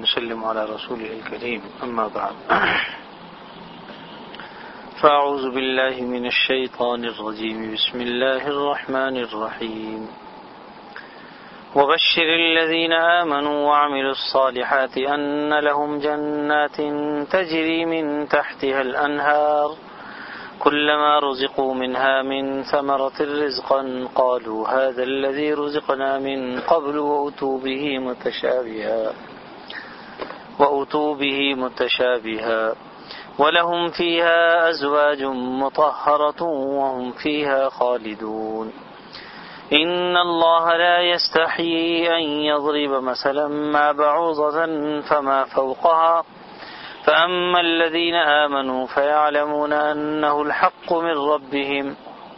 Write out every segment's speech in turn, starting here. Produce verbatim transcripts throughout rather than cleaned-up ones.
ونسلم على رسوله الكريم أما بعد فأعوذ بالله من الشيطان الرجيم بسم الله الرحمن الرحيم وبشر الذين آمنوا وعملوا الصالحات أن لهم جنات تجري من تحتها الأنهار كلما رزقوا منها من ثمرة رزقا قالوا هذا الذي رزقنا من قبل وأتوا به متشابها وأتوا به متشابها ولهم فيها أزواج مطهرة وهم فيها خالدون إن الله لا يستحيي أن يضرب مثلا ما بعوضة فما فوقها فأما الذين آمنوا فيعلمون أنه الحق من ربهم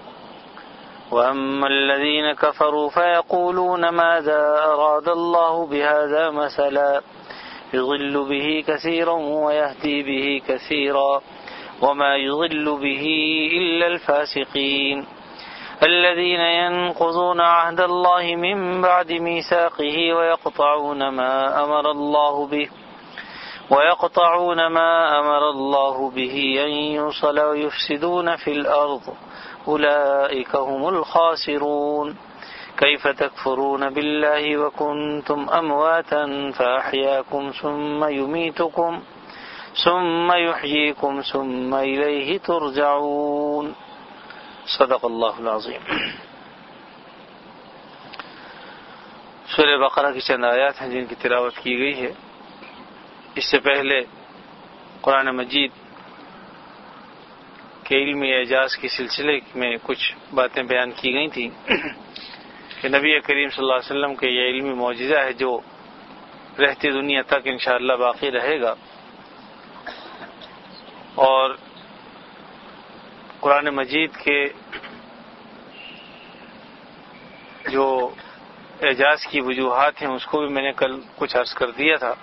وأما الذين كفروا فيقولون ماذا أراد الله بهذا مثلا يضل به كثيرا ويهدي به كثيرا وما يضل به إلا الفاسقين الذين ينقضون عهد الله من بعد ميثاقه ويقطعون ما أمر الله به ويقطعون ما أمر الله به أن يوصل ويفسدون في الأرض أولئك هم الخاسرون كيف تكفرون بالله وكنتم أمواتا فأحياكم ثم يميتكم ثم يحييكم ثم إليه ترجعون صدق اللہ العظیم۔ سورہ بقرہ کی چند آیات ہیں جن کی تلاوت کی گئی ہے۔ اس سے پہلے قرآن مجید کے علمی اعجاز کے سلسلے میں کچھ باتیں بیان کی گئی تھیں کہ نبی کریم صلی اللہ علیہ وسلم کے یہ علمی معجزہ ہے جو رہتی دنیا تک انشاءاللہ باقی رہے گا، اور قرآن مجید کے جو اعجاز کی وجوہات ہیں اس کو بھی میں نے کل کچھ عرض کر دیا تھا۔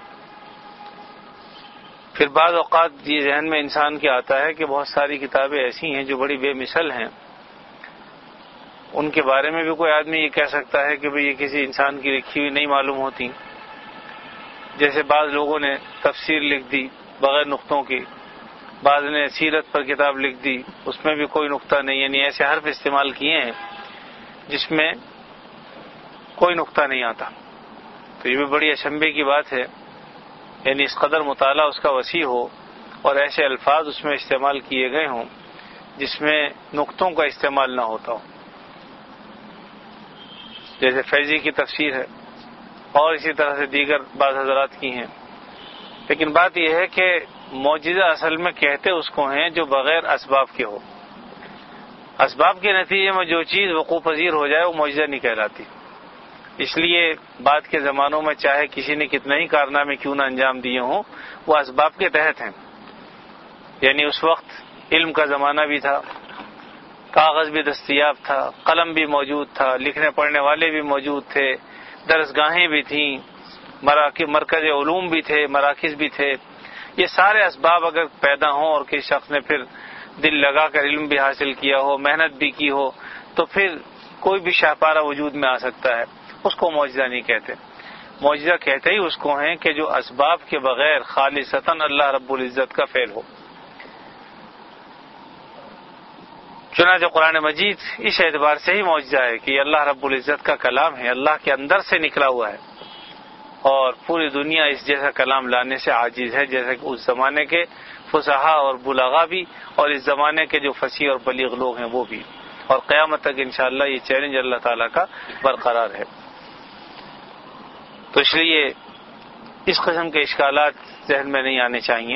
پھر بعض اوقات یہ ذہن میں انسان کے آتا ہے کہ بہت ساری کتابیں ایسی ہیں جو بڑی بے مثل ہیں، ان کے بارے میں بھی کوئی آدمی یہ کہہ سکتا ہے کہ بھئی یہ کسی انسان کی لکھی ہوئی نہیں معلوم ہوتی، جیسے بعض لوگوں نے تفسیر لکھ دی بغیر نقطوں کی، بعض نے سیرت پر کتاب لکھ دی اس میں بھی کوئی نقطہ نہیں، یعنی ایسے حرف استعمال کیے ہیں جس میں کوئی نقطہ نہیں آتا۔ تو یہ بھی بڑی اچنبھے کی بات ہے، یعنی اس قدر مطالعہ اس کا وسیع ہو اور ایسے الفاظ اس میں استعمال کیے گئے ہوں جس میں نقطوں کا استعمال نہ ہوتا ہو، جیسے فیضی کی تفسیر ہے اور اسی طرح سے دیگر بعض حضرات کی ہیں۔ لیکن بات یہ ہے کہ معجزہ اصل میں کہتے اس کو ہیں جو بغیر اسباب کے ہو، اسباب کے نتیجے میں جو چیز وقوع پذیر ہو جائے وہ معجزہ نہیں کہلاتی۔ اس لیے بعد کے زمانوں میں چاہے کسی نے کتنے ہی کارنامے کیوں نہ انجام دیے ہوں وہ اسباب کے تحت ہیں، یعنی اس وقت علم کا زمانہ بھی تھا، کاغذ بھی دستیاب تھا، قلم بھی موجود تھا، لکھنے پڑھنے والے بھی موجود تھے، درسگاہیں بھی تھیں، مرکز علوم بھی تھے، مراکز بھی تھے۔ یہ سارے اسباب اگر پیدا ہوں اور کسی شخص نے پھر دل لگا کر علم بھی حاصل کیا ہو، محنت بھی کی ہو، تو پھر کوئی بھی شاہپارہ وجود میں آ سکتا ہے، اس کو معجزہ نہیں کہتے۔ معجزہ کہتے ہی اس کو ہیں کہ جو اسباب کے بغیر خالصتاً اللہ رب العزت کا فعل ہو۔ چنانچہ قرآن مجید اس اعتبار سے ہی معجزہ ہے کہ یہ اللہ رب العزت کا کلام ہے، اللہ کے اندر سے نکلا ہوا ہے، اور پوری دنیا اس جیسا کلام لانے سے عاجز ہے، جیسا کہ اس زمانے کے فصحاء اور بلغاء بھی اور اس زمانے کے جو فصیح اور بلیغ لوگ ہیں وہ بھی، اور قیامت تک انشاءاللہ یہ چیلنج اللہ تعالیٰ کا برقرار ہے۔ تو اس لیے اس قسم کے اشکالات ذہن میں نہیں آنے چاہیے۔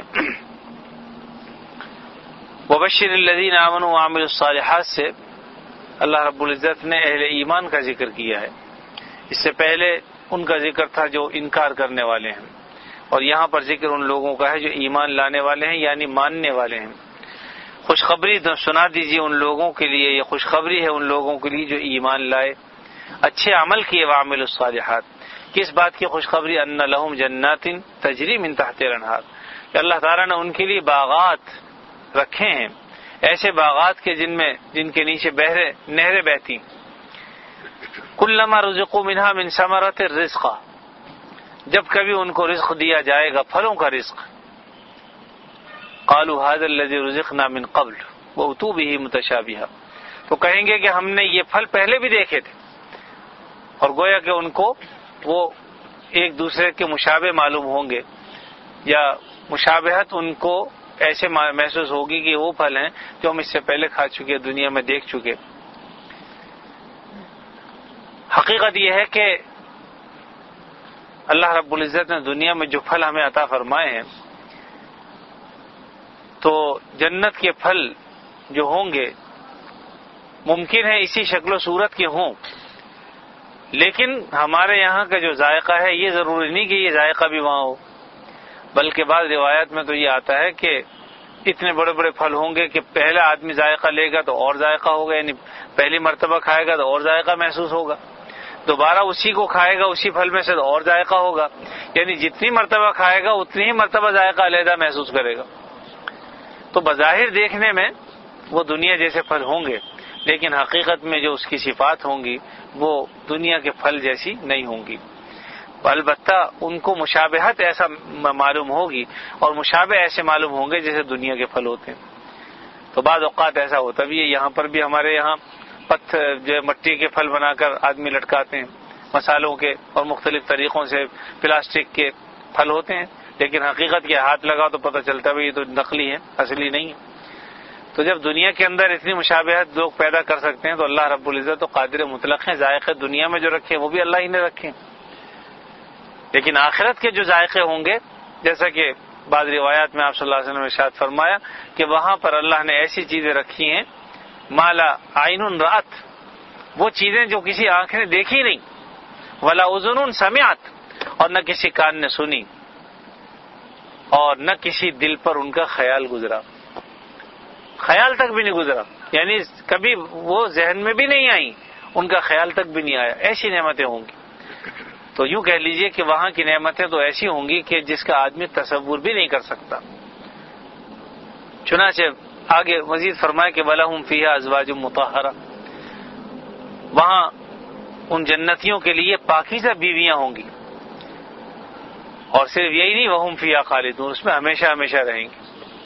وبشر الذین آمنوا وعملوا الصالحات سے اللہ رب العزت نے اہل ایمان کا ذکر کیا ہے، اس سے پہلے ان کا ذکر تھا جو انکار کرنے والے ہیں، اور یہاں پر ذکر ان لوگوں کا ہے جو ایمان لانے والے ہیں، یعنی ماننے والے ہیں۔ خوشخبری سنا دیجیے ان لوگوں کے لیے، یہ خوشخبری ہے ان لوگوں کے لیے جو ایمان لائے، اچھے عمل کیے، وعملوا الصالحات۔ کس بات کی خوشخبری؟ ان لہم جنات تجری من تحت الانہار، کہ اللہ تعالیٰ نے ان کے لیے باغات رکھے ہیں، ایسے باغات کے جن میں جن کے نیچے بہرے نہریں بہتی، کلما رزقوا منها من ثمرۃ الرزق، جب کبھی ان کو رزق دیا جائے گا پھلوں کا رزق، قالوا هذا الذي رزقنا من قبل واتوا به متشابها، تو کہیں گے کہ ہم نے یہ پھل پہلے بھی دیکھے تھے، اور گویا کہ ان کو وہ ایک دوسرے کے مشابہ معلوم ہوں گے، یا مشابہت ان کو ایسے محسوس ہوگی کہ وہ پھل ہیں جو ہم اس سے پہلے کھا چکے، دنیا میں دیکھ چکے۔ حقیقت یہ ہے کہ اللہ رب العزت نے دنیا میں جو پھل ہمیں عطا فرمائے ہیں، تو جنت کے پھل جو ہوں گے ممکن ہے اسی شکل و صورت کے ہوں، لیکن ہمارے یہاں کا جو ذائقہ ہے یہ ضروری نہیں کہ یہ ذائقہ بھی وہاں ہو، بلکہ بعض روایات میں تو یہ آتا ہے کہ اتنے بڑے بڑے پھل ہوں گے کہ پہلا آدمی ذائقہ لے گا تو اور ذائقہ ہوگا، یعنی پہلی مرتبہ کھائے گا تو اور ذائقہ محسوس ہوگا، دوبارہ اسی کو کھائے گا اسی پھل میں سے تو اور ذائقہ ہوگا، یعنی جتنی مرتبہ کھائے گا اتنی ہی مرتبہ ذائقہ علیحدہ محسوس کرے گا۔ تو بظاہر دیکھنے میں وہ دنیا جیسے پھل ہوں گے، لیکن حقیقت میں جو اس کی صفات ہوں گی وہ دنیا کے پھل جیسی نہیں ہوں گی، البتہ ان کو مشابہت ایسا معلوم ہوگی، اور مشابہ ایسے معلوم ہوں گے جیسے دنیا کے پھل ہوتے ہیں۔ تو بعض اوقات ایسا ہوتا بھی ہے، یہاں پر بھی ہمارے یہاں پتھر جو مٹی کے پھل بنا کر آدمی لٹکاتے ہیں، مسالوں کے اور مختلف طریقوں سے پلاسٹک کے پھل ہوتے ہیں، لیکن حقیقت کے ہاتھ لگا تو پتہ چلتا ہے یہ تو نقلی ہے، اصلی نہیں ہے۔ تو جب دنیا کے اندر اتنی مشابہت لوگ پیدا کر سکتے ہیں تو اللہ رب العزت تو قادر مطلق ہیں، ذائقے دنیا میں جو رکھے وہ بھی اللہ ہی نے رکھے، لیکن آخرت کے جو ذائقے ہوں گے، جیسا کہ بعض روایات میں آپ صلی اللہ علیہ وسلم نے ارشاد فرمایا کہ وہاں پر اللہ نے ایسی چیزیں رکھی ہیں مالا عین رات، وہ چیزیں جو کسی آنکھ نے دیکھی نہیں، ولا اذن سمعت، اور نہ کسی کان نے سنی، اور نہ کسی دل پر ان کا خیال گزرا، خیال تک بھی نہیں گزرا، یعنی کبھی وہ ذہن میں بھی نہیں آئی، ان کا خیال تک بھی نہیں آیا، ایسی نعمتیں ہوں گی۔ تو یوں کہہ لیجئے کہ وہاں کی نعمتیں تو ایسی ہوں گی کہ جس کا آدمی تصور بھی نہیں کر سکتا۔ چنانچہ آگے مزید فرمائے کہ وَلَهُمْ فِيهَا أَزْوَاجٌ مُطَهَّرَةٌ، وہاں ان جنتیوں کے لیے پاکیزہ بیویاں ہوں گی، اور صرف یہی نہیں وَهُمْ فِيهَا خَالِدُونَ، اس میں ہمیشہ ہمیشہ رہیں گے۔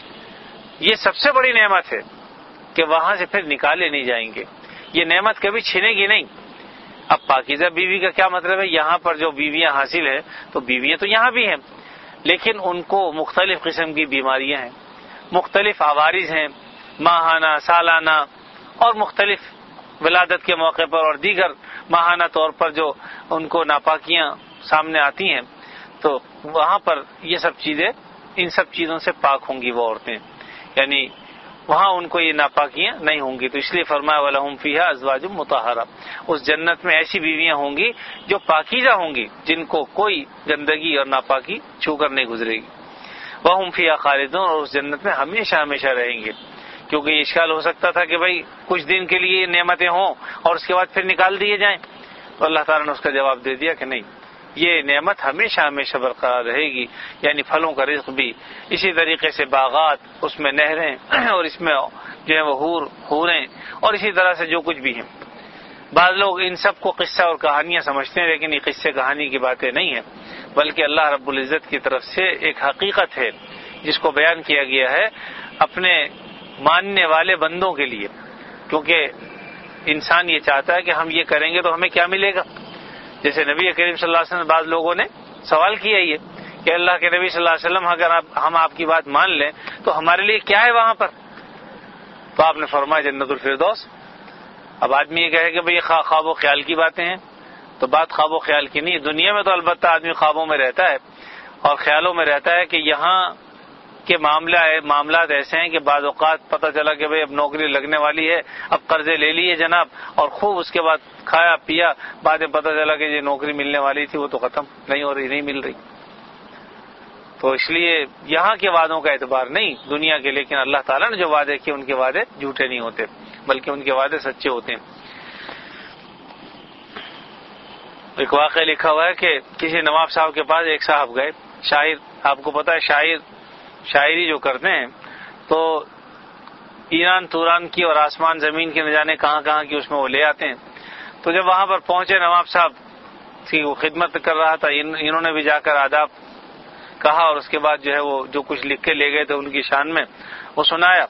یہ سب سے بڑی نعمت ہے کہ وہاں سے پھر نکالے نہیں جائیں گے، یہ نعمت کبھی چھنے گی نہیں۔ اب پاکیزہ بیوی کا کیا مطلب ہے؟ یہاں پر جو بیویاں حاصل ہیں تو بیویاں تو یہاں بھی ہیں، لیکن ان کو مختلف قسم کی بیماریاں ہیں، مختلف عوارض ہیں، ماہانہ، سالانہ اور مختلف ولادت کے موقع پر اور دیگر ماہانہ طور پر جو ان کو ناپاکیاں سامنے آتی ہیں، تو وہاں پر یہ سب چیزیں، ان سب چیزوں سے پاک ہوں گی وہ عورتیں، یعنی وہاں ان کو یہ ناپاکیاں نہیں ہوں گی۔ تو اس لیے فرمایا وَلَهُمْ فِيهَا أَزْوَاجٌ مُطَهَّرَةٌ، اس جنت میں ایسی بیویاں ہوں گی جو پاکیزہ ہوں گی، جن کو کوئی گندگی اور ناپاکی چھو کر نہیں گزرے گی۔ وَهُمْ فِيهَا خَالِدُونَ، اور اس جنت میں ہمیشہ ہمیشہ رہیں گے، کیونکہ یہ اشکال ہو سکتا تھا کہ بھائی کچھ دن کے لیے نعمتیں ہوں اور اس کے بعد پھر نکال دیے جائیں، تو اللہ تعالیٰ نے اس کا جواب دے دیا کہ نہیں، یہ نعمت ہمیشہ ہمیشہ برقرار رہے گی، یعنی پھلوں کا رزق بھی، اسی طریقے سے باغات، اس میں نہریں، اور اس میں جو ہے وہ حور حوریں، اور اسی طرح سے جو کچھ بھی ہیں۔ بعض لوگ ان سب کو قصہ اور کہانیاں سمجھتے ہیں، لیکن یہ قصے کہانی کی باتیں نہیں ہیں، بلکہ اللہ رب العزت کی طرف سے ایک حقیقت ہے جس کو بیان کیا گیا ہے اپنے ماننے والے بندوں کے لیے، کیونکہ انسان یہ چاہتا ہے کہ ہم یہ کریں گے تو ہمیں کیا ملے گا۔ جیسے نبی کریم صلی اللہ علیہ وسلم بعض لوگوں نے سوال کیا یہ کہ اللہ کے نبی صلی اللہ علیہ وسلم اگر آپ ہم آپ کی بات مان لیں تو ہمارے لیے کیا ہے وہاں پر؟ تو آپ نے فرمایا جنت الفردوس۔ اب آدمی یہ کہے کہ بھئی خواب و خیال کی باتیں ہیں، تو بات خواب و خیال کی نہیں، دنیا میں تو البتہ آدمی خوابوں میں رہتا ہے اور خیالوں میں رہتا ہے کہ یہاں کے معاملہ ہے معاملات ایسے ہیں کہ بعض اوقات پتہ چلا کہ بھئی اب نوکری لگنے والی ہے، اب قرضے لے لیے جناب، اور خوب اس کے بعد کھایا پیا، بعد میں پتہ چلا کہ یہ نوکری ملنے والی تھی وہ تو ختم نہیں ہو رہی، نہیں مل رہی۔ تو اس لیے یہاں کے وعدوں کا اعتبار نہیں دنیا کے، لیکن اللہ تعالیٰ نے جو وعدے کیے ان کے وعدے جھوٹے نہیں ہوتے، بلکہ ان کے وعدے سچے ہوتے ہیں۔ ایک واقعہ لکھا ہوا ہے کہ کسی نواب صاحب کے پاس ایک صاحب گئے، شاعر، آپ کو پتہ ہے شاعر شاعری جو کرتے ہیں تو ایران توران کی اور آسمان زمین کی نہ جانے کہاں کہاں کی اس میں وہ لے آتے ہیں۔ تو جب وہاں پر پہنچے نواب صاحب کی وہ خدمت کر رہا تھا، انہوں نے بھی جا کر آداب کہا اور اس کے بعد جو ہے وہ جو کچھ لکھ کے لے گئے تھے ان کی شان میں وہ سنایا،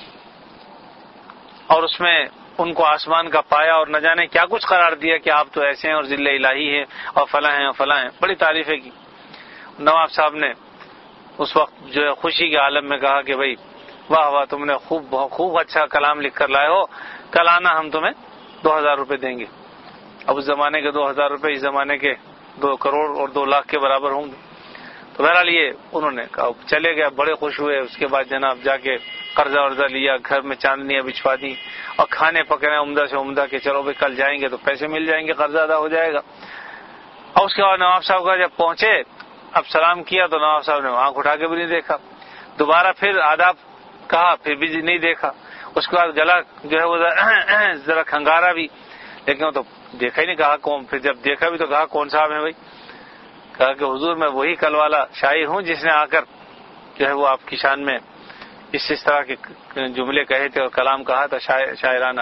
اور اس میں ان کو آسمان کا پایا اور نہ جانے کیا کچھ قرار دیا کہ آپ تو ایسے ہیں اور ذل الہی ہیں اور فلاں ہیں اور فلاں ہیں، بڑی تعریفیں کی۔ نواب صاحب نے اس وقت جو ہے خوشی کے عالم میں کہا کہ بھائی واہ واہ، تم نے خوب خوب اچھا کلام لکھ کر لائے ہو، کل آنا ہم تمہیں دو ہزار روپے دیں گے۔ اب اس زمانے کے دو ہزار روپے اس زمانے کے دو کروڑ اور دو لاکھ کے برابر ہوں گے۔ تو بہرحال یہ انہوں نے کہا، چلے گئے، بڑے خوش ہوئے۔ اس کے بعد جناب جا کے قرضہ ورضہ لیا، گھر میں چاندنیاں بچھوا دی اور کھانے پکڑے عمدہ سے عمدہ کہ چلو بھائی کل جائیں گے تو پیسے مل جائیں گے، قرضہ ادا ہو جائے گا۔ اور اس کے بعد نواب صاحب کا جب پہنچے، اب سلام کیا تو نواب صاحب نے آنکھ اٹھا کے بھی نہیں دیکھا، دوبارہ پھر آداب کہا، پھر بھی نہیں دیکھا۔ اس کے بعد گلا جو ہے وہ ذرا کھنگارا بھی، لیکن وہ تو دیکھا ہی نہیں، کہا کون، پھر جب دیکھا بھی تو کہا کون صاحب ہیں بھائی؟ کہا کہ حضور میں وہی کل والا شاعر ہوں جس نے آ کر جو ہے وہ آپ کی شان میں اس اس طرح کے جملے کہے تھے اور کلام کہا تھا شاعرانہ۔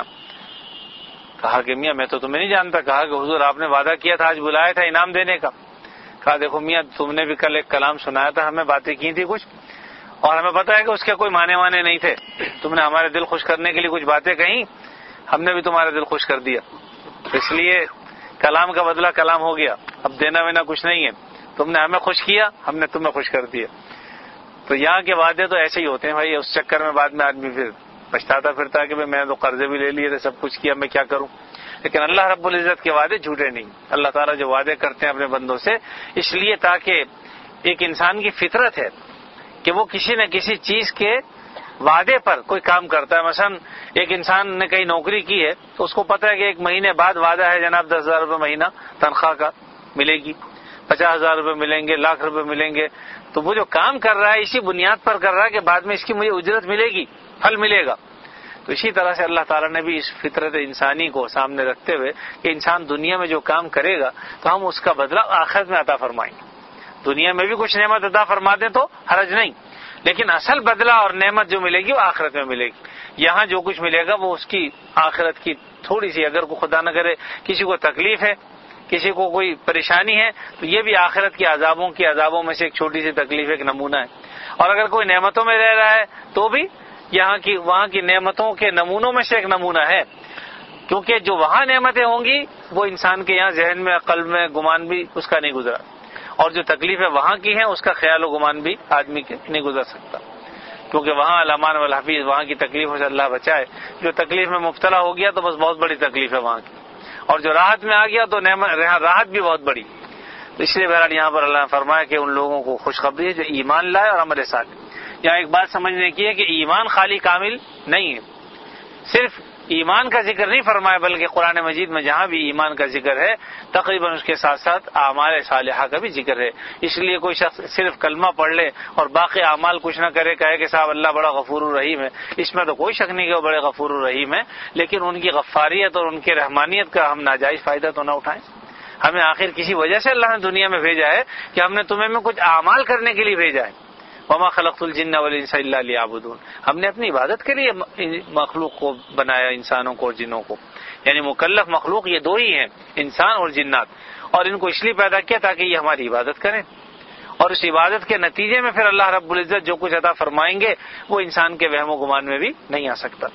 کہا کہ میاں میں تو تمہیں نہیں جانتا۔ کہا کہ حضور آپ نے وعدہ کیا تھا، آج بلایا تھا انعام دینے کا۔ کہا دیکھو میاں، تم نے بھی کل ایک کلام سنایا تھا، ہمیں باتیں کی تھی کچھ، اور ہمیں پتا ہے کہ اس کے کوئی معنی وانے نہیں تھے، تم نے ہمارے دل خوش کرنے کے لیے کچھ باتیں کہیں، ہم نے بھی تمہارا دل خوش کر دیا، اس لیے کلام کا بدلہ کلام ہو گیا، اب دینا وینا کچھ نہیں ہے، تم نے ہمیں خوش کیا، ہم نے تمہیں خوش کر دیا۔ تو یہاں کے وعدے تو ایسے ہی ہوتے ہیں بھائی، اس چکر میں بعد میں آدمی پھر پچھتاتا پھرتا ہے کہ میں نے تو قرضے بھی لے لیے تھے، سب کچھ کیا، میں کیا کروں۔ لیکن اللہ رب العزت کے وعدے جھوٹے نہیں، اللہ تعالیٰ جو وعدے کرتے ہیں اپنے بندوں سے، اس لیے تاکہ ایک انسان کی فطرت ہے کہ وہ کسی نہ کسی چیز کے وعدے پر کوئی کام کرتا ہے۔ مثلا ایک انسان نے کہیں نوکری کی ہے تو اس کو پتا ہے کہ ایک مہینے بعد وعدہ ہے جناب دس ہزار روپے مہینہ تنخواہ کا ملے گی، پچاس ہزار روپے ملیں گے، لاکھ روپے ملیں گے، تو وہ جو کام کر رہا ہے اسی بنیاد پر کر رہا ہے کہ بعد میں اس کی مجھے اجرت ملے گی، پھل ملے گا۔ تو اسی طرح سے اللہ تعالیٰ نے بھی اس فطرت انسانی کو سامنے رکھتے ہوئے کہ انسان دنیا میں جو کام کرے گا تو ہم اس کا بدلہ آخرت میں عطا فرمائیں گے۔ دنیا میں بھی کچھ نعمت عطا فرما دیں تو حرج نہیں، لیکن اصل بدلہ اور نعمت جو ملے گی وہ آخرت میں ملے گی۔ یہاں جو کچھ ملے گا وہ اس کی آخرت کی تھوڑی سی، اگر کوئی خدا نہ کرے کسی کو تکلیف ہے، کسی کو کوئی پریشانی ہے، تو یہ بھی آخرت کے عذابوں کی عذابوں میں سے ایک چھوٹی سی تکلیف، ایک نمونہ ہے۔ اور اگر کوئی نعمتوں میں رہ رہا ہے تو بھی یہاں کی وہاں کی نعمتوں کے نمونوں میں سے ایک نمونہ ہے، کیونکہ جو وہاں نعمتیں ہوں گی وہ انسان کے یہاں ذہن میں، قلب میں گمان بھی اس کا نہیں گزرا، اور جو تکلیفیں وہاں کی ہیں اس کا خیال و گمان بھی آدمی کے نہیں گزر سکتا، کیونکہ وہاں الامان والحفیظ، وہاں کی تکلیفوں سے اللہ بچائے۔ جو تکلیف میں مبتلا ہو گیا تو بس بہت بڑی تکلیف ہے وہاں کی، اور جو راحت میں آ گیا تو راحت بھی بہت بڑی۔ تو اس لیے بہرحال یہاں پر اللہ نے فرمایا کہ ان لوگوں کو خوشخبری ہے جو ایمان لائے اور عمل صالح۔ یہاں ایک بات سمجھنے کی ہے کہ ایمان خالی کامل نہیں ہے، صرف ایمان کا ذکر نہیں فرمایا، بلکہ قرآن مجید میں جہاں بھی ایمان کا ذکر ہے تقریباً اس کے ساتھ ساتھ اعمال صالحہ کا بھی ذکر ہے۔ اس لیے کوئی شخص صرف کلمہ پڑھ لے اور باقی اعمال کچھ نہ کرے، کہے کہ صاحب اللہ بڑا غفور الرحیم ہے، اس میں تو کوئی شک نہیں کہ وہ بڑے غفور الرحیم ہے، لیکن ان کی غفاریت اور ان کی رحمانیت کا ہم ناجائز فائدہ تو نہ اٹھائیں۔ ہمیں آخر کسی وجہ سے اللہ نے دنیا میں بھیجا ہے کہ ہم نے تمہیں میں کچھ اعمال کرنے کے لیے بھیجا ہے۔ وما خلقت الجن والانس الا لیعبدون، ہم نے اپنی عبادت کے لیے مخلوق کو بنایا، انسانوں کو اور جنوں کو، یعنی مکلف مخلوق یہ دو ہی ہیں، انسان اور جنات، اور ان کو اس لیے پیدا کیا تاکہ یہ ہماری عبادت کریں، اور اس عبادت کے نتیجے میں پھر اللہ رب العزت جو کچھ عطا فرمائیں گے وہ انسان کے وہم و گمان میں بھی نہیں آ سکتا۔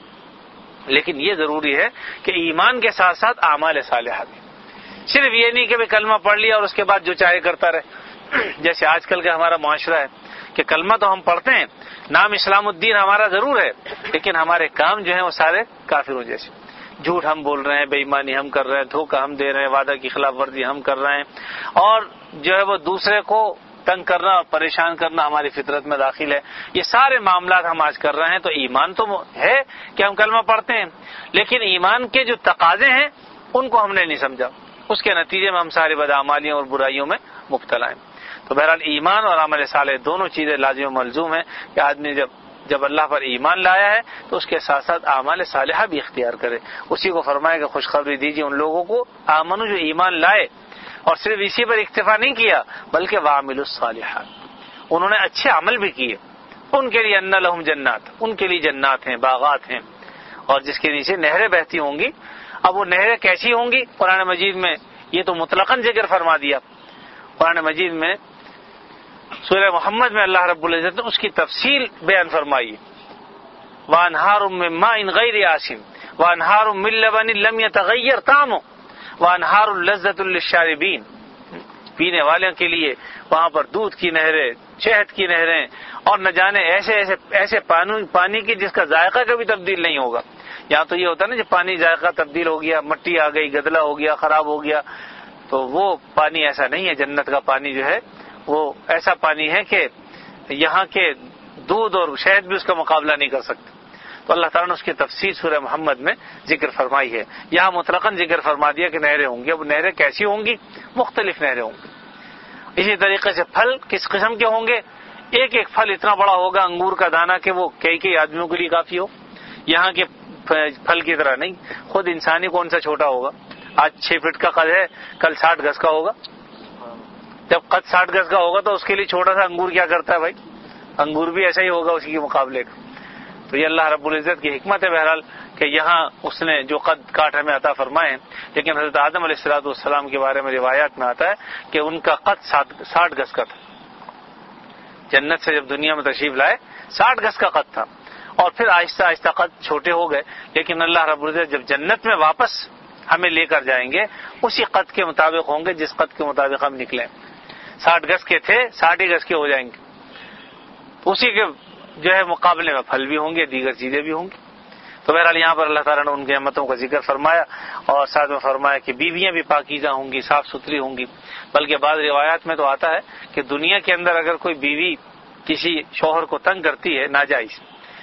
لیکن یہ ضروری ہے کہ ایمان کے ساتھ ساتھ اعمال صالحہ بھی، صرف یہ نہیں کہ بھی کلمہ پڑھ لیا اور اس کے بعد جو چاہے کرتا رہے، جیسے آج کل کا ہمارا معاشرہ ہے کہ کلمہ تو ہم پڑھتے ہیں، نام اسلام الدین ہمارا ضرور ہے، لیکن ہمارے کام جو ہیں وہ سارے کافروں جیسے، جھوٹ ہم بول رہے ہیں، بے ایمانی ہم کر رہے ہیں، دھوکہ ہم دے رہے ہیں، وعدہ کی خلاف ورزی ہم کر رہے ہیں، اور جو ہے وہ دوسرے کو تنگ کرنا اور پریشان کرنا ہماری فطرت میں داخل ہے۔ یہ سارے معاملات ہم آج کر رہے ہیں، تو ایمان تو ہے کہ ہم کلمہ پڑھتے ہیں، لیکن ایمان کے جو تقاضے ہیں ان کو ہم نے نہیں سمجھا، اس کے نتیجے میں ہم ساری بدعمالیوں اور برائیوں میں مبتلا ہیں۔ تو بہرحال ایمان اور عمل صالح دونوں چیزیں لازم و ملزوم ہیں کہ آدمی جب جب اللہ پر ایمان لایا ہے تو اس کے ساتھ ساتھ اعمال صالحہ بھی اختیار کرے۔ اسی کو فرمایا کہ خوشخبری دیجیے ان لوگوں کو آمنو جو ایمان لائے، اور صرف اسی پر اکتفا نہیں کیا بلکہ وعملوا الصالحات، انہوں نے اچھے عمل بھی کیے، ان کے لیے ان لہم جنات، ان کے لیے جنات ہیں، باغات ہیں، اور جس کے نیچے نہریں بہتی ہوں گی۔ اب وہ نہریں کیسی ہوں گی؟ قرآن مجید میں یہ تو مطلقاً ذکر فرما دیا. قرآن مجید میں سورہ محمد میں اللہ رب العزت نے اس کی تفصیل بیان فرمائی. وَأَنْهَارٌ مِّن مَّاءٍ غَيْرِ آسِنٍ وَأَنْهَارٌ مِّن لَبَنٍ لَّمْ يَتَغَيَّرْ طَعْمُهُ وَأَنْهَارٌ لَّذَّةٌ لِّلشَّارِبِينَ. پینے والوں کے لیے وہاں پر دودھ کی نہریں، شہد کی نہریں، اور نہ جانے ایسے ایسے ایسے پانی کی جس کا ذائقہ کبھی تبدیل نہیں ہوگا. یہاں تو یہ ہوتا ہے نا، جب پانی ذائقہ تبدیل ہو گیا، مٹی آ گئی، گدلا ہو گیا، خراب ہو گیا، تو وہ پانی ایسا نہیں ہے. جنت کا پانی جو ہے وہ ایسا پانی ہے کہ یہاں کے دودھ اور شہد بھی اس کا مقابلہ نہیں کر سکتے. تو اللہ تعالیٰ نے اس کی تفصیل سورہ محمد میں ذکر فرمائی ہے. یہاں مطلقاً ذکر فرما دیا کہ نہریں ہوں گی. اب نہریں کیسی ہوں گی؟ مختلف نہریں ہوں گی. اسی طریقے سے پھل کس قسم کے ہوں گے؟ ایک ایک پھل اتنا بڑا ہوگا انگور کا دانہ کہ وہ کئی کئی آدمیوں کے لیے کافی ہو. یہاں کے پھل کی طرح نہیں. خود انسانی کون سا چھوٹا ہوگا؟ آج چھ فٹ کا قد ہے، کل ساٹھ گز کا ہوگا. جب قد ساٹھ گز کا ہوگا تو اس کے لیے چھوٹا سا انگور کیا کرتا ہے بھائی؟ انگور بھی ایسا ہی ہوگا اسی کے مقابلے کا. تو یہ اللہ رب العزت کی حکمت ہے بہرحال کہ یہاں اس نے جو قد کاٹ ہمیں عطا فرمائے. لیکن حضرت آدم علیہ الصلوۃ والسلام کے بارے میں روایات میں آتا ہے کہ ان کا قد ساٹھ گز کا تھا. جنت سے جب دنیا میں تشریف لائے ساٹھ گز کا قد تھا، اور پھر آہستہ آہستہ قد چھوٹے ہو گئے. لیکن اللہ رب العزت جب جنت میں واپس ہمیں لے کر جائیں گے اسی قد کے مطابق ہوں گے جس قد کے مطابق ہم نکلیں. ساٹھ گز کے تھے، ساٹھ ہی گز کے ہو جائیں گے. اسی کے جو ہے مقابلے میں پھل بھی ہوں گے، دیگر چیزیں بھی ہوں گی. تو بہرحال یہاں پر اللہ تعالیٰ نے ان کی نعمتوں کا ذکر فرمایا، اور ساتھ میں فرمایا کہ بیویاں بھی پاکیزہ ہوں گی، صاف ستھری ہوں گی. بلکہ بعض روایات میں تو آتا ہے کہ دنیا کے اندر اگر کوئی بیوی کسی شوہر کو تنگ کرتی ہے ناجائز،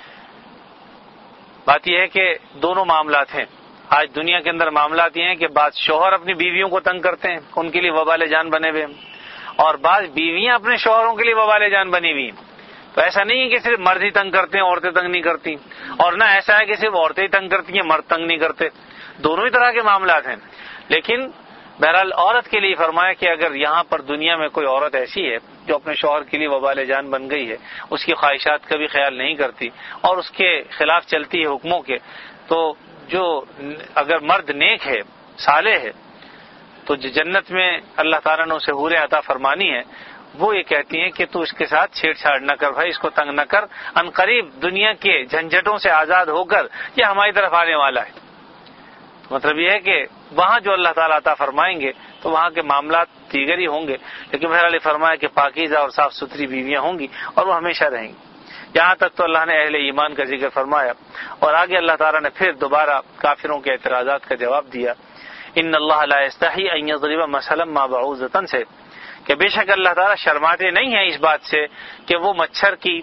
بات یہ ہے کہ دونوں معاملات ہیں. آج دنیا کے اندر معاملات یہ ہیں کہ بعض شوہر اپنی بیویوں کو تنگ کرتے ہیں، ان کے لیے وبال جان بنے ہوئے ہیں، اور بعض بیویاں اپنے شوہروں کے لیے وبال جان بنی ہوئی ہیں. تو ایسا نہیں ہے کہ صرف مرد ہی تنگ کرتے ہیں، عورتیں تنگ نہیں کرتی، اور نہ ایسا ہے کہ صرف عورتیں ہی تنگ کرتی ہیں، مرد تنگ نہیں کرتے. دونوں ہی طرح کے معاملات ہیں. لیکن بہرحال عورت کے لیے فرمایا کہ اگر یہاں پر دنیا میں کوئی عورت ایسی ہے جو اپنے شوہر کے لیے وبال جان بن گئی ہے، اس کی خواہشات کا بھی خیال نہیں کرتی اور اس کے خلاف چلتی ہے حکموں کے، تو جو اگر مرد نیک ہے، صالح ہے، تو جو جنت میں اللہ تعالیٰ نے اسے حوریں عطا فرمانی ہے، وہ یہ کہتی ہیں کہ تو اس کے ساتھ چھیڑ چھاڑ نہ کر بھائی، اس کو تنگ نہ کر. ان قریب دنیا کے جھنجھٹوں سے آزاد ہو کر یہ ہماری طرف آنے والا ہے. مطلب یہ ہے کہ وہاں جو اللہ تعالیٰ عطا فرمائیں گے تو وہاں کے معاملات دیگر ہی ہوں گے. لیکن بہرحال فرمایا کہ پاکیزہ اور صاف ستھری بیویاں ہوں گی اور وہ ہمیشہ رہیں گی. یہاں تک تو اللہ نے اہل ایمان کا ذکر فرمایا، اور آگے اللہ تعالیٰ نے پھر دوبارہ کافروں کے اعتراضات کا جواب دیا. ان اللہ لا یستحی ان یضرب مثلا ما بعوضۃ سے، کہ بے شک اللہ تعالیٰ شرماتے نہیں ہیں اس بات سے کہ وہ مچھر کی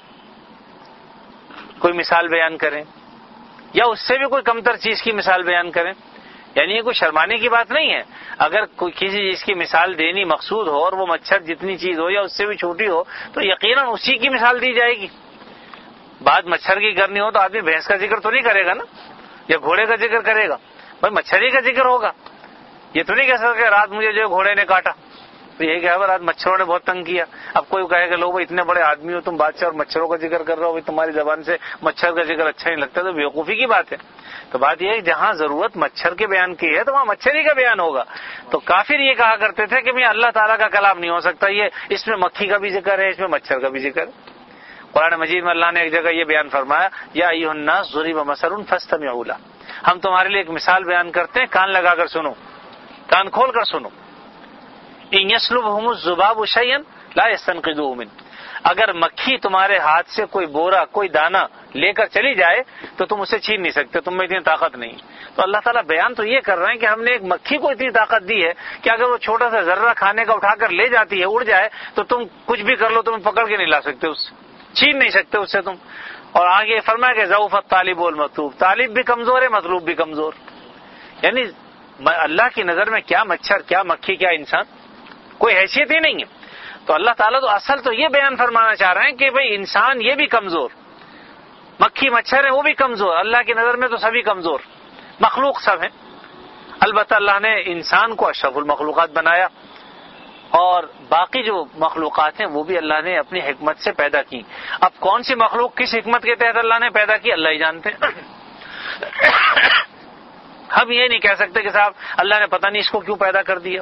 کوئی مثال بیان کریں یا اس سے بھی کوئی کمتر چیز کی مثال بیان کریں. یعنی یہ کوئی شرمانے کی بات نہیں ہے. اگر کوئی کسی چیز کی مثال دینی مقصود ہو اور وہ مچھر جتنی چیز ہو یا اس سے بھی چھوٹی ہو تو یقیناً اسی کی مثال دی جائے گی. بات مچھر کی کرنی ہو تو آدمی بھینس کا ذکر تو نہیں کرے گا نا، یا گھوڑے کا ذکر کرے گا، بھائی مچھر ہی کا ذکر ہوگا. یہ تو نہیں کہہ سکتا کہ رات مجھے جو گھوڑے نے کاٹا، تو یہ کہ رات مچھروں نے بہت تنگ کیا. اب کوئی کہے کہ لوگ اتنے بڑے آدمی ہو تم بادشاہ اور مچھروں کا ذکر کر رہے ہو، تمہاری زبان سے مچھر کا ذکر اچھا نہیں لگتا، تو بیوقوفی کی بات ہے. تو بات یہ ہے کہ جہاں ضرورت مچھر کے بیان کی ہے تو وہاں مچھر ہی کا بیان ہوگا. تو کافر یہ کہا کرتے تھے کہ میں اللہ تعالیٰ کا کلام نہیں ہو سکتا، یہ اس میں مکھی کا بھی ذکر ہے، اس میں مچھر کا بھی ذکر ہے. قرآن مجید میں اللہ نے ایک جگہ یہ بیان فرمایا، یا ایھا الناس ضرب مثل فاستمعوا لہ، ہم تمہارے لیے ایک مثال بیان کرتے ہیں، کان لگا کر سنو، کان کھول کر سنو. ان یسلبھم الذباب شیئا لا یستنقذوہ منہ، اگر مکھی تمہارے ہاتھ سے کوئی بورا کوئی دانہ لے کر چلی جائے تو تم اسے چھین نہیں سکتے، تم میں اتنی طاقت نہیں. تو اللہ تعالیٰ بیان تو یہ کر رہے ہیں کہ ہم نے ایک مکھی کو اتنی طاقت دی ہے کہ اگر وہ چھوٹا سا ذرہ کھانے کا اٹھا کر لے جاتی ہے، اڑ جائے، تو تم کچھ بھی کر لو تمہیں پکڑ کے نہیں لا سکتے، اس سے چھین نہیں سکتے اس سے تم. اور آگے فرمایا کہ ضعف الطالب والمطلوب، طالب بھی کمزور ہے، مطلوب بھی کمزور. یعنی اللہ کی نظر میں کیا مچھر، کیا مکھی، کیا انسان، کوئی حیثیت ہی نہیں ہے. تو اللہ تعالیٰ تو اصل تو یہ بیان فرمانا چاہ رہے ہیں کہ بھئی انسان یہ بھی کمزور، مکھی مچھر ہے وہ بھی کمزور، اللہ کی نظر میں تو سبھی کمزور، مخلوق سب ہیں. البتہ اللہ نے انسان کو اشرف المخلوقات بنایا، اور باقی جو مخلوقات ہیں وہ بھی اللہ نے اپنی حکمت سے پیدا کی. اب کون سی مخلوق کس حکمت کے تحت اللہ نے پیدا کی اللہ ہی جانتے ہیں. ہم یہ نہیں کہہ سکتے کہ صاحب اللہ نے پتہ نہیں اس کو کیوں پیدا کر دیا.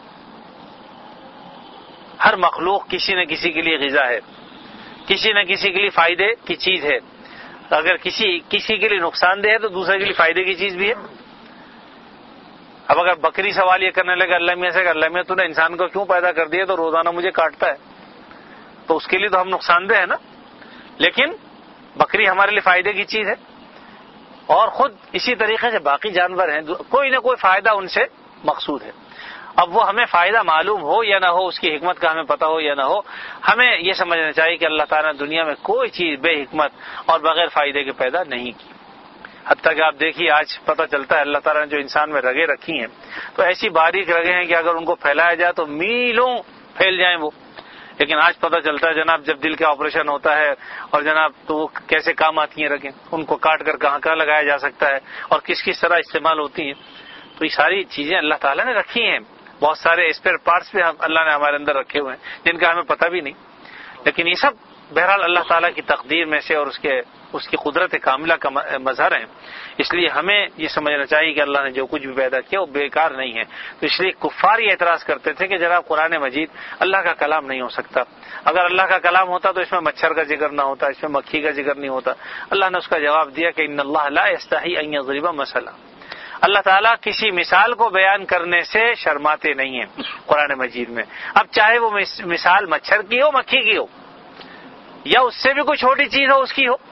ہر مخلوق کسی نہ کسی کے لیے غذا ہے، کسی نہ کسی کے لیے فائدے کی چیز ہے. اگر کسی کسی کے لیے نقصان دہ ہے تو دوسرے کے لیے فائدے کی چیز بھی ہے. اب اگر بکری سوال یہ کرنے لگا اللہ میاں سے کہ اللہ میاں تو نے انسان کو کیوں پیدا کر دیا تو روزانہ مجھے کاٹتا ہے، تو اس کے لیے تو ہم نقصان دہ ہے نا. لیکن بکری ہمارے لیے فائدے کی چیز ہے، اور خود اسی طریقے سے باقی جانور ہیں، کوئی نہ کوئی فائدہ ان سے مقصود ہے. اب وہ ہمیں فائدہ معلوم ہو یا نہ ہو، اس کی حکمت کا ہمیں پتہ ہو یا نہ ہو، ہمیں یہ سمجھنا چاہیے کہ اللہ تعالیٰ نے دنیا میں کوئی چیز بے حکمت اور بغیر فائدے کے پیدا نہیں کی. حتیٰ کہ آپ دیکھیے آج پتہ چلتا ہے اللہ تعالیٰ نے جو انسان میں رگیں رکھی ہیں تو ایسی باریک رگیں ہیں کہ اگر ان کو پھیلایا جائے تو میلوں پھیل جائیں وہ. لیکن آج پتہ چلتا ہے جناب جب دل کا آپریشن ہوتا ہے اور جناب تو وہ کیسے کام آتی ہیں رگیں، ان کو کاٹ کر کہاں کہاں لگایا جا سکتا ہے اور کس کس طرح استعمال ہوتی ہیں. تو یہ ساری چیزیں اللہ تعالیٰ نے رکھی ہیں. بہت سارے اسپیئر پارٹس بھی اللہ نے ہمارے اندر رکھے ہوئے ہیں جن کا ہمیں پتہ بھی نہیں. لیکن یہ سب بہرحال اللہ تعالیٰ کی تقدیر میں سے اور اس کے اس کی قدرت کاملہ کا مظہر ہیں. اس لیے ہمیں یہ سمجھنا چاہیے کہ اللہ نے جو کچھ بھی پیدا کیا وہ بیکار نہیں ہے. تو اس لیے کفار یہ اعتراض کرتے تھے کہ جناب قرآن مجید اللہ کا کلام نہیں ہو سکتا. اگر اللہ کا کلام ہوتا تو اس میں مچھر کا ذکر نہ ہوتا، اس میں مکھی کا ذکر نہیں ہوتا. اللہ نے اس کا جواب دیا کہ ان اللہ لا یستحی ان یضرب مثلا، اللہ تعالیٰ کسی مثال کو بیان کرنے سے شرماتے نہیں ہیں قرآن مجید میں. اب چاہے وہ مثال مچھر کی ہو، مکھی کی ہو، یا اس سے بھی کوئی چھوٹی چیز ہو اس کی ہو.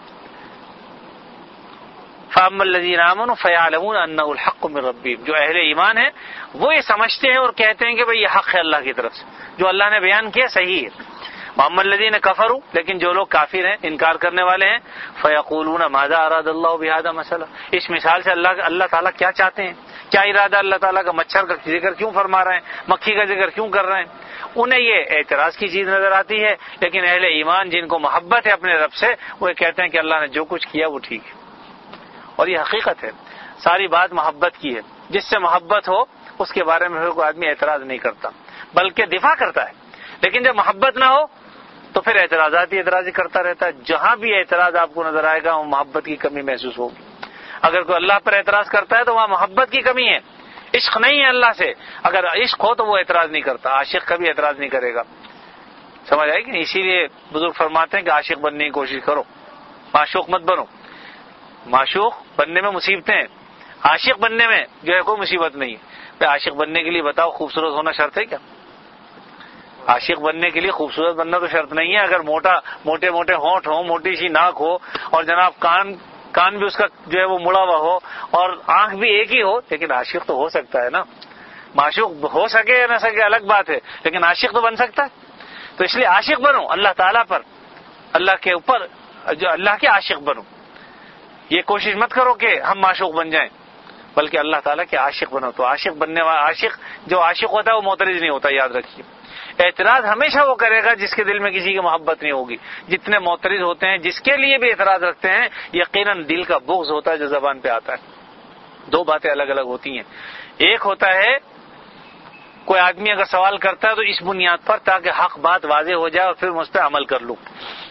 فَأَمَّا الَّذِينَ آمَنُوا فَيَعْلَمُونَ أَنَّهُ الْحَقُّ مِنْ رَبِّهِمْ، جو اہل ایمان ہیں وہ یہ سمجھتے ہیں اور کہتے ہیں کہ بھئی یہ حق ہے اللہ کی طرف سے، جو اللہ نے بیان کیا صحیح ہے. وَأَمَّا الَّذِينَ كَفَرُوا، لیکن جو لوگ کافر ہیں، انکار کرنے والے ہیں، فَيَقُولُونَ مَاذَا أَرَادَ اللَّهُ بِهَذَا مَثَلًا، اس مثال سے اللہ اللہ تعالیٰ کیا چاہتے ہیں، کیا ارادہ اللہ تعالیٰ کا، مچھر کا ذکر کیوں فرما رہے ہیں، مکھی کا ذکر کیوں کر رہے ہیں. انہیں یہ اعتراض کی چیز نظر آتی ہے. لیکن اہل ایمان جن کو محبت ہے اپنے رب سے، وہ کہتے ہیں کہ اللہ نے جو کچھ کیا وہ ٹھیک ہے. اور یہ حقیقت ہے، ساری بات محبت کی ہے. جس سے محبت ہو اس کے بارے میں کوئی آدمی اعتراض نہیں کرتا بلکہ دفاع کرتا ہے. لیکن جب محبت نہ ہو تو پھر اعتراضات ہی اعتراض ہی کرتا رہتا ہے. جہاں بھی اعتراض آپ کو نظر آئے گا وہ محبت کی کمی محسوس ہوگی. اگر کوئی اللہ پر اعتراض کرتا ہے تو وہاں محبت کی کمی ہے، عشق نہیں ہے اللہ سے. اگر عشق ہو تو وہ اعتراض نہیں کرتا، عاشق کبھی اعتراض نہیں کرے گا. سمجھ آئے گی؟ اسی لیے بزرگ فرماتے ہیں کہ عاشق بننے کی کوشش کرو، معشوق مت بنو. معشوق بننے میں مصیبتیں ہیں، عاشق بننے میں جو ہے کوئی مصیبت نہیں ہے. عاشق بننے کے لیے بتاؤ خوبصورت ہونا شرط ہے کیا؟ عاشق بننے کے لیے خوبصورت بننا تو شرط نہیں ہے. اگر موٹا موٹے موٹے ہونٹ ہو، موٹی سی ناک ہو، اور جناب کان کان بھی اس کا جو ہے وہ مڑا ہوا ہو، اور آنکھ بھی ایک ہی ہو، لیکن عاشق تو ہو سکتا ہے نا. معشوق ہو سکے یا نہ سکے الگ بات ہے، لیکن عاشق تو بن سکتا ہے. تو اس لیے عاشق بنو اللہ تعالیٰ پر، اللہ کے اوپر، جو اللہ کے عاشق بنو. یہ کوشش مت کرو کہ ہم معشوق بن جائیں، بلکہ اللہ تعالیٰ کے عاشق بنو. تو عاشق بننے والا، عاشق جو عاشق ہوتا ہے وہ معترض نہیں ہوتا، یاد رکھیے. اعتراض ہمیشہ وہ کرے گا جس کے دل میں کسی کی محبت نہیں ہوگی. جتنے معترض ہوتے ہیں، جس کے لیے بھی اعتراض رکھتے ہیں، یقیناً دل کا بغض ہوتا ہے جو زبان پہ آتا ہے. دو باتیں الگ الگ ہوتی ہیں. ایک ہوتا ہے کوئی آدمی اگر سوال کرتا ہے تو اس بنیاد پر تاکہ حق بات واضح ہو جائے اور پھر مجھ پہ عمل کر لوں،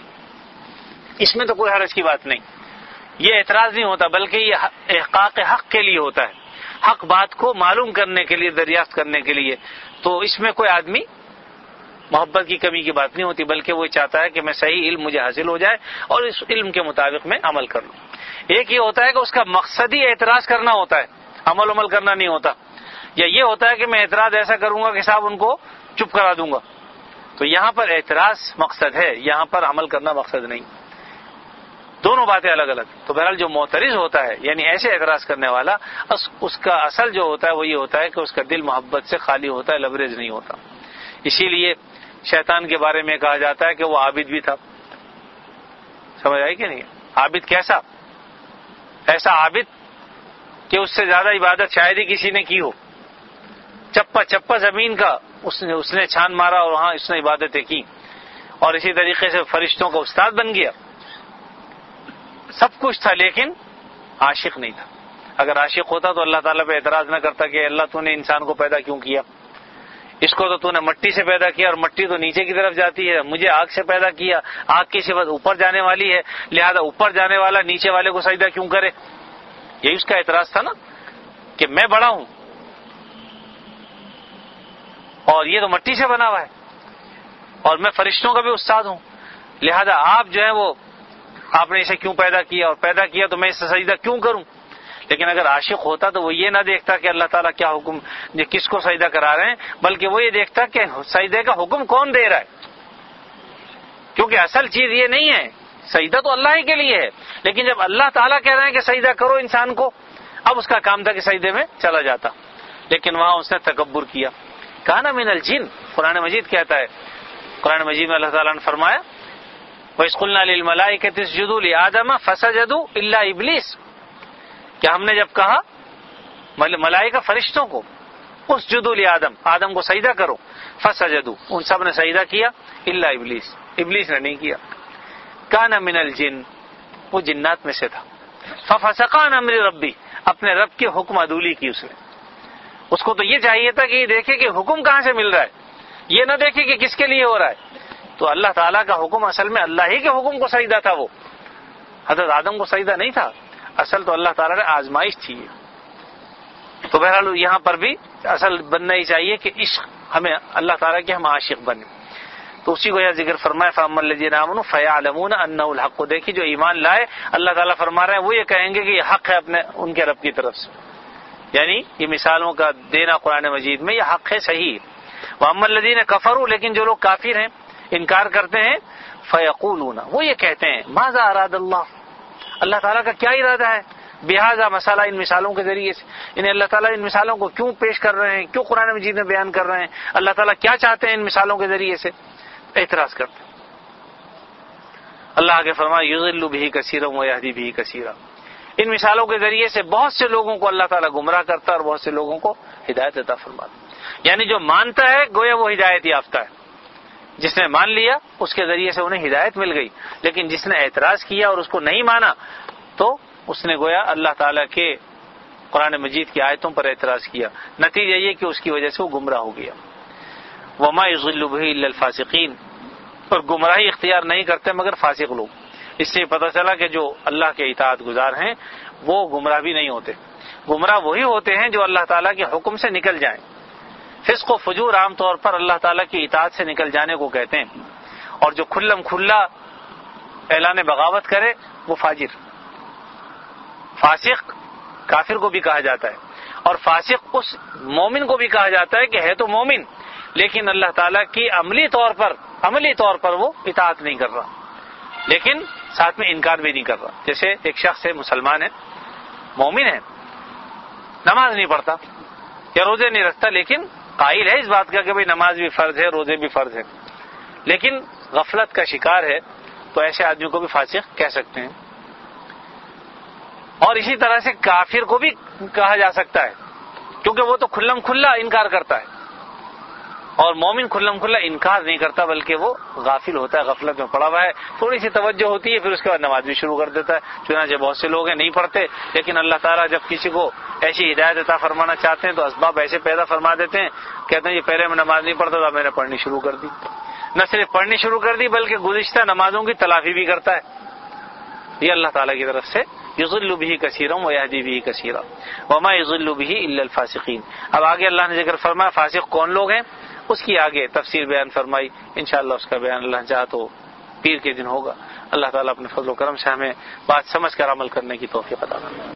اس میں تو کوئی حرج کی بات نہیں. یہ اعتراض نہیں ہوتا بلکہ یہ احقاق حق کے لیے ہوتا ہے، حق بات کو معلوم کرنے کے لیے، دریافت کرنے کے لیے. تو اس میں کوئی آدمی محبت کی کمی کی بات نہیں ہوتی، بلکہ وہ چاہتا ہے کہ میں صحیح علم مجھے حاصل ہو جائے اور اس علم کے مطابق میں عمل کر لوں. ایک یہ ہوتا ہے کہ اس کا مقصد ہی اعتراض کرنا ہوتا ہے، عمل عمل کرنا نہیں ہوتا. یا یہ ہوتا ہے کہ میں اعتراض ایسا کروں گا کہ صاحب ان کو چپ کرا دوں گا. تو یہاں پر اعتراض مقصد ہے، یہاں پر عمل کرنا مقصد نہیں. دونوں باتیں الگ الگ. تو بہرحال جو معترض ہوتا ہے یعنی ایسے اعتراض کرنے والا، اس کا اصل جو ہوتا ہے وہ یہ ہوتا ہے کہ اس کا دل محبت سے خالی ہوتا ہے، لبریز نہیں ہوتا. اسی لیے شیطان کے بارے میں کہا جاتا ہے کہ وہ عابد بھی تھا. سمجھ آئی کہ نہیں؟ عابد کیسا؟ ایسا عابد کہ اس سے زیادہ عبادت شاید ہی کسی نے کی ہو. چپا چپا زمین کا اس نے اس نے چھان مارا اور وہاں اس نے عبادتیں کی، اور اسی طریقے سے فرشتوں کا استاد بن گیا. سب کچھ تھا لیکن عاشق نہیں تھا. اگر عاشق ہوتا تو اللہ تعالیٰ پہ اعتراض نہ کرتا کہ اللہ تو نے انسان کو پیدا کیوں کیا، اس کو تو تو نے مٹی سے پیدا کیا اور مٹی تو نیچے کی طرف جاتی ہے، مجھے آگ سے پیدا کیا، آگ کی صفت اوپر جانے والی ہے، لہذا اوپر جانے والا نیچے والے کو سجدہ کیوں کرے. یہی اس کا اعتراض تھا نا کہ میں بڑا ہوں اور یہ تو مٹی سے بنا ہوا ہے اور میں فرشتوں کا بھی استاد ہوں، لہذا آپ جو ہے وہ آپ نے اسے کیوں پیدا کیا اور پیدا کیا تو میں اس سے سجدہ کیوں کروں؟ لیکن اگر عاشق ہوتا تو وہ یہ نہ دیکھتا کہ اللہ تعالیٰ کیا حکم یہ کس کو سجدہ کرا رہے ہیں، بلکہ وہ یہ دیکھتا کہ سجدے کا حکم کون دے رہا ہے، کیونکہ اصل چیز یہ نہیں ہے، سجدہ تو اللہ ہی کے لیے ہے، لیکن جب اللہ تعالیٰ کہہ رہے ہیں کہ سجدہ کرو انسان کو، اب اس کا کام تھا کہ سجدے میں چلا جاتا، لیکن وہاں اس نے تکبر کیا۔ کان من الجن، قرآن مجید کہتا ہے، قرآن مجید میں اللہ تعالیٰ نے فرمایا وَإِذْ قُلْنَا لِلْمَلَائِكَةِ اسْجُدُوا لِآدَمَ فَسَجَدُوا إِلَّا إِبْلِيسَ، کہ ہم نے جب کہا ملائکہ فرشتوں کو اسجدوا لآدم، آدم کو سجدہ کرو، فسجدوا، ان سب نے سجدہ کیا، الا ابلیس، ابلیس نے نہیں کیا۔ کان من الجن، وہ جنات میں سے تھا، ففسق عن امر ربی، اپنے رب کے حکم عدولی کی اس نے۔ اس کو تو یہ چاہیے تھا کہ یہ دیکھے کہ حکم کہاں سے مل رہا ہے، یہ نہ دیکھے کہ کس کے لیے ہو رہا ہے۔ تو اللہ تعالیٰ کا حکم اصل میں اللہ ہی کے حکم کو سجدہ تھا، وہ حضرت آدم کو سجدہ نہیں تھا، اصل تو اللہ تعالیٰ نے آزمائش تھی۔ تو بہرحال یہاں پر بھی اصل بننا ہی چاہیے کہ عشق ہمیں اللہ تعالیٰ کے ہم عاشق بنیں۔ تو اسی کو یہ ذکر فرمایا فَأَمَّا الَّذِينَ آمَنُوا فَيَعْلَمُونَ أَنَّهُ الْحَقُّ، دیکھیے جو ایمان لائے اللہ تعالیٰ فرما رہے ہیں وہ یہ کہیں گے کہ یہ حق ہے اپنے ان کے رب کی طرف سے، یعنی یہ مثالوں کا دینا قرآن مجید میں یہ حق ہے، صحیح۔ وَأَمَّا الَّذِينَ كَفَرُوا، لیکن جو لوگ کافر ہیں، انکار کرتے ہیں، فَيَقُولُونَ، وہ یہ کہتے ہیں ماذا اراد اللہ، اللہ تعالیٰ کا کیا ارادہ ہے، بہذا مسئلہ، ان مثالوں کے ذریعے سے، انہیں اللہ تعالیٰ ان مثالوں کو کیوں پیش کر رہے ہیں، کیوں قرآن مجید میں بیان کر رہے ہیں، اللہ تعالیٰ کیا چاہتے ہیں ان مثالوں کے ذریعے سے، اعتراض کرتے ہیں۔ اللہ آگے فرمایا یضل بہ کثیرا ویہدی بہ کثیرا، ان مثالوں کے ذریعے سے بہت سے لوگوں کو اللہ تعالیٰ گمراہ کرتا ہے اور بہت سے لوگوں کو ہدایت عطا فرماتا ہے، یعنی جو مانتا ہے گویا وہ ہدایت یافتہ ہے، جس نے مان لیا اس کے ذریعے سے انہیں ہدایت مل گئی، لیکن جس نے اعتراض کیا اور اس کو نہیں مانا تو اس نے گویا اللہ تعالیٰ کے قرآن مجید کی آیتوں پر اعتراض کیا، نتیجہ یہ کہ اس کی وجہ سے وہ گمراہ ہو گیا۔ وما یضل بہ الا الفاسقین، اور گمراہی اختیار نہیں کرتے مگر فاسق لوگ۔ اس سے پتہ چلا کہ جو اللہ کے اطاعت گزار ہیں وہ گمراہ بھی نہیں ہوتے، گمراہ وہی ہوتے ہیں جو اللہ تعالیٰ کے حکم سے نکل جائیں۔ فسق و فجور عام طور پر اللہ تعالیٰ کی اطاعت سے نکل جانے کو کہتے ہیں، اور جو کھلم کھلا اعلان بغاوت کرے وہ فاجر، فاسق کافر کو بھی کہا جاتا ہے، اور فاسق اس مومن کو بھی کہا جاتا ہے کہ ہے تو مومن لیکن اللہ تعالیٰ کی عملی طور پر عملی طور پر وہ اطاعت نہیں کر رہا، لیکن ساتھ میں انکار بھی نہیں کر رہا۔ جیسے ایک شخص ہے، مسلمان ہے، مومن ہے، نماز نہیں پڑھتا یا روزے نہیں رکھتا، لیکن قائل ہے اس بات کا کہ بھئی نماز بھی فرض ہے، روزے بھی فرض ہے، لیکن غفلت کا شکار ہے، تو ایسے آدمی کو بھی فاسق کہہ سکتے ہیں۔ اور اسی طرح سے کافر کو بھی کہا جا سکتا ہے، کیونکہ وہ تو کھلم کھلا انکار کرتا ہے، اور مومن کھلم کھلا انکار نہیں کرتا بلکہ وہ غافل ہوتا ہے، غفلت میں پڑا ہوا ہے، تھوڑی سی توجہ ہوتی ہے پھر اس کے بعد نماز بھی شروع کر دیتا ہے۔ چنانچہ بہت سے لوگ ہیں نہیں پڑھتے، لیکن اللہ تعالیٰ جب کسی کو ایسی ہدایت عطا فرمانا چاہتے ہیں تو اسباب ایسے پیدا فرما دیتے ہیں، کہتے ہیں یہ پہلے میں نماز نہیں پڑھتا تھا، میں نے پڑھنی شروع کر دی، نہ صرف پڑھنی شروع کر دی بلکہ گزشتہ نمازوں کی تلافی بھی کرتا ہے۔ یہ اللہ تعالیٰ کی طرف سے یضل بہ کثیرا ویہدی بہ کثیرا وما یضل بہ الا الفاسقین۔ اب آگے اللہ نے ذکر فرمایا فاسق کون لوگ ہیں، اس کی آگے تفسیر بیان فرمائی، انشاءاللہ اس کا بیان اللہ چاہا تو پیر کے دن ہوگا۔ اللہ تعالیٰ اپنے فضل و کرم سے ہمیں بات سمجھ کر عمل کرنے کی توفیق عطا فرمائے۔